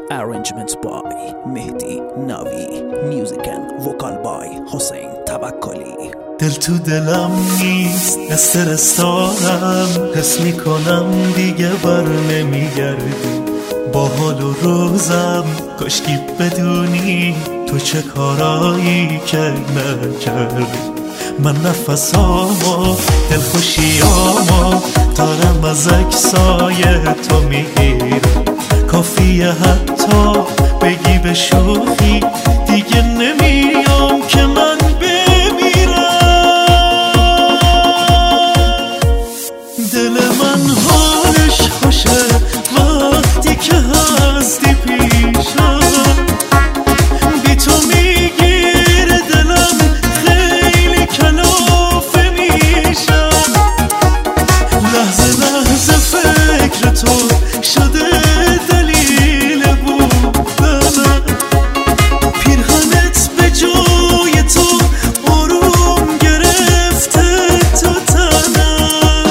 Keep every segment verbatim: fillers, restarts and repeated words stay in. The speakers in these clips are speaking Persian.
Arrangements by مهدی نوی. Music and vocal by حسین توکلی. دل تو دلم نیست، استرس دارم، حس میکنم دیگه بر نمیگردی. با حال و روزم کاشکی بدونی تو چه کارایی که نکردی. من نفسامو دلخوشیامو دارم از عکسای تو میگیرم. کافیه حتی بگی به شوخی دیگه نمیام که من بمیرم. دل من حالش خوشه وقتی که هستی پیشم. بی تو میگیره دلم خیلی کلافه میشم. لحظه لحظه فکر تو شده دلیل بودنم. پیرهنت به جای تو آروم گرفته تو تنم.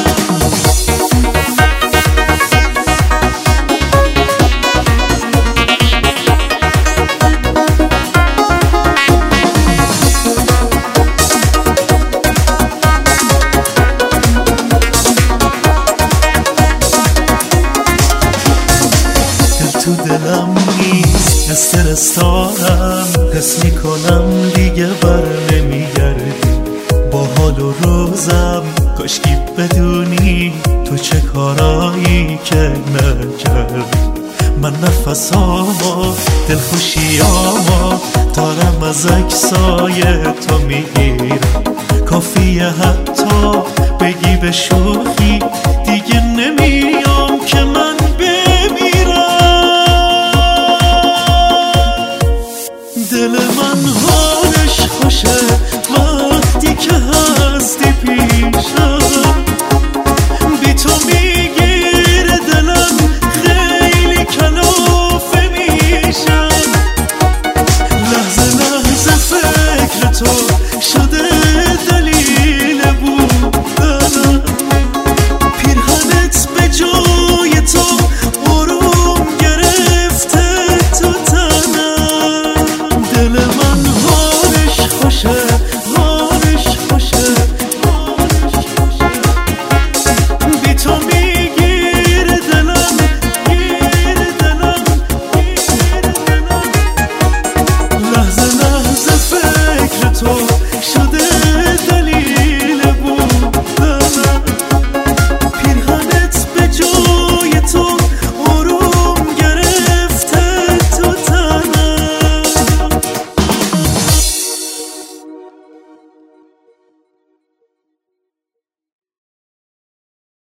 تو دلم نیست، استرس دارم، حس میکنم دیگه بر نمیگردی. با حال و روزم کاشکی بدونی تو چه کارایی که نکردی. من نفسامو دلخوشیامو دارم از عکسای تو میگیرم. کافیه حتی بگی به شوخی دیگه نمی